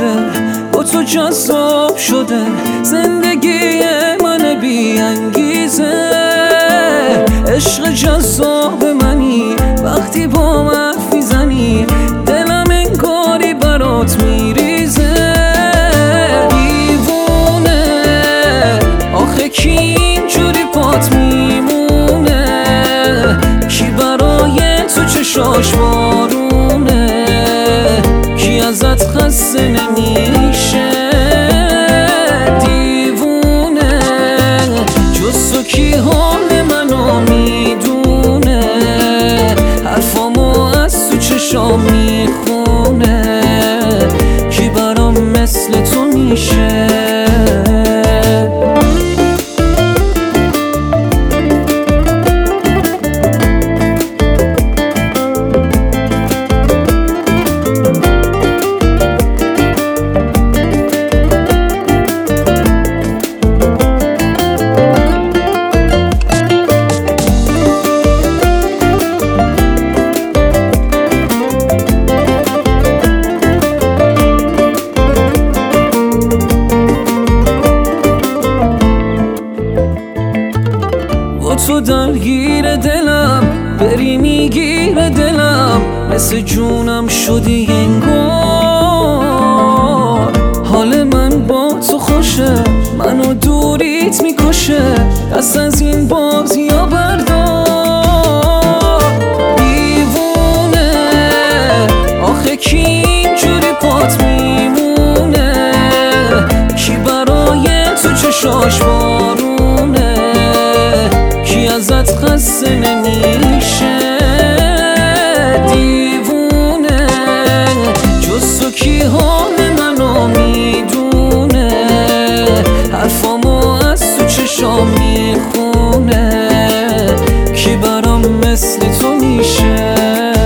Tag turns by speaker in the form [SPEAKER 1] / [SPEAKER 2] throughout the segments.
[SPEAKER 1] شده، با تو جذاب شده زندگی من بی انگیزه. عشق جذاب منی، وقتی با من میزنی دلم انگاری برات میریزه. دیوونه آخه کی اینجوری پات میمونه، کی برای تو چشاش بارونه، کی ازت خسته نمیشه. دیوونه جز تو کی حال منو میدونه، حرفامو از تو چشام میخونه، کی برام مثل تو میشه. تو درگیر دلم، بری میگیر دلم، مثل جونم شدی انگار. حال من با تو خوشه، منو دوریت میکشه، دست از این بازیا بردار. دیوونه آخه کی اینجوری پات میمونه، کی برای تو چشاش بارونه، کی ازت خسته نمیشه. دیوونه جز تو کی حال منو میدونه، حرفامو از تو چشام میخونه، کی برام مثل تو میشه.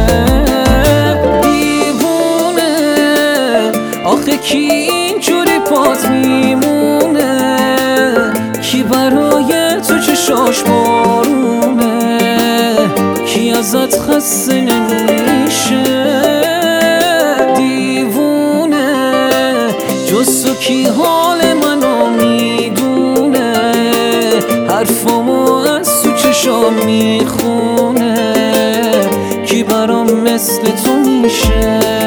[SPEAKER 1] دیوونه آخه کی اینجوری پات میمونه، کی برای تو چشاش بارونه، کی ازت خسته نمیشه. دیوونه جز تو کی حال منو میدونه، حرفامو از تو چشام میخونه، کی برام مثل تو میشه.